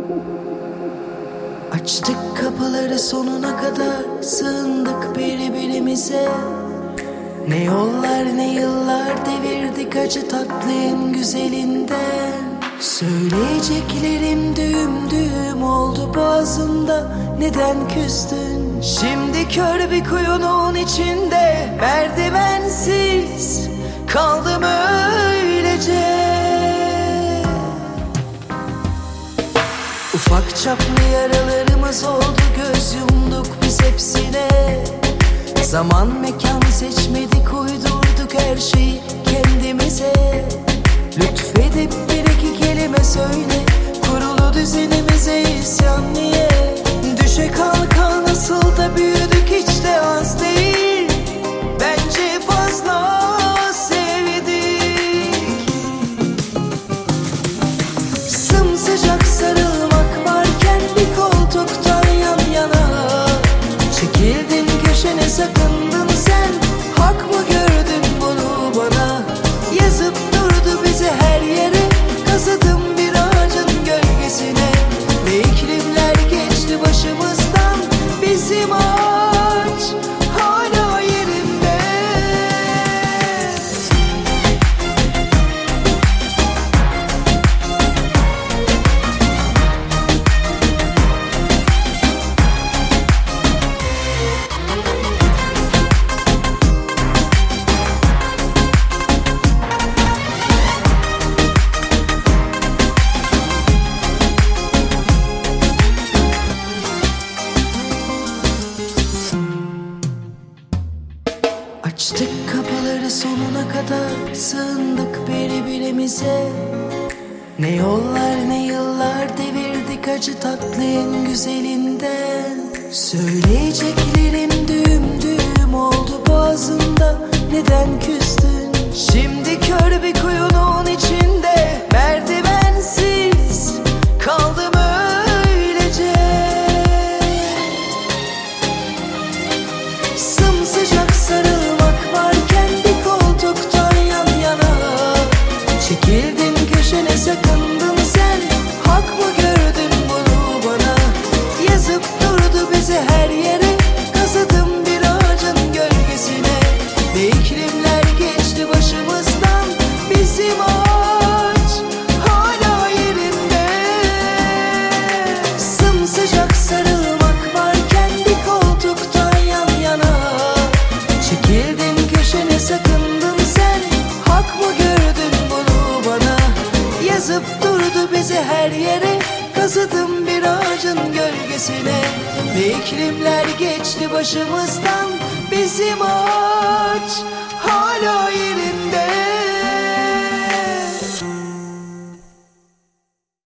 Açtık kapıları sonuna kadar, sığındık birbirimize. Ne yollar ne yıllar devirdik acı tatlı en güzelinden. Söyleyeceklerim düğüm düğüm oldu boğazımda. Neden küstün? Şimdi kör bir kuyunun içinde, merdivensiz kaldım öylece. Ufak çaplı yaralarımız oldu, göz yumduk biz hepsine. Zaman mekan seçmedik, uydurduk her şeyi kendimize. Lütfedip bir iki kelime söyle, kurulu düzenimize isyan niye? Düşe kalka nasıl da büyüdük, hiç de az değil. Bence fazla sevdik. Sımsıcak sarılmak varken bir koltuktan yan yana. Çekildin köşene, sakındın sen. Hak mı gördün bunu bana? Yazıp durdu bizi her yere. Kazıdım bir ağacın gölgesine. Ve iklimler geçti başımızdan. Bizim ağaç hala yerinde. Açtık kapıları sonuna kadar, sığındık birbirimize. Ne yollar ne yıllar devirdik acı tatlı en güzelinden. Söyleyeceklerim düğüm düğüm oldu boğazımda. Neden küstün? Şimdi kör bir kuyunun içinde, merdivensiz kaldım öylece. Sımsıcak sarılmak varken bir koltuktan yan yana. Çekildin köşene, sakındın sen. Hak mı gördün bunu bana? Yazıp durdu bizi her yere. Kazıdım bir ağacın gölgesine. Ve iklimler geçti başımızdan. Bizim ağaç hala yerinde. Sımsıcak sarılmak varken bir koltuktan yan yana. Çekildin köşene, sakındın sen. Hak mı gördün bunu bana? Yazıp durdu bizi her yere. Kazıdım bir ağacın gölgesine. Ve iklimler geçti başımızdan. Bizim ağaç